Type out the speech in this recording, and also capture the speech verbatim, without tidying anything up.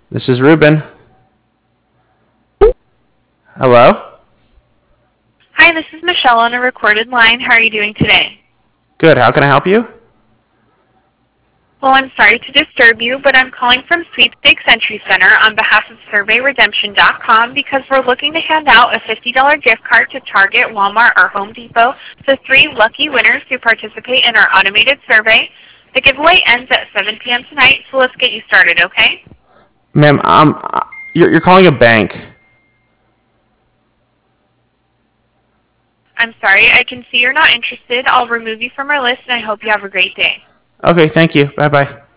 This is Ruben. Hello? Hi, this is Michelle on a recorded line. How are you doing today? Good. How can I help you? Well, I'm sorry to disturb you, but I'm calling from Sweepstakes Entry Center on behalf of Survey Redemption dot com because we're looking to hand out a fifty dollar gift card to Target, Walmart, or Home Depot to three lucky winners who participate in our automated survey. The giveaway ends at seven p m tonight, so let's get you started, okay? Ma'am, um, you're, you're calling a bank. I'm sorry, I can see you're not interested. I'll remove you from our list, and I hope you have a great day. Okay, thank you. Bye-bye.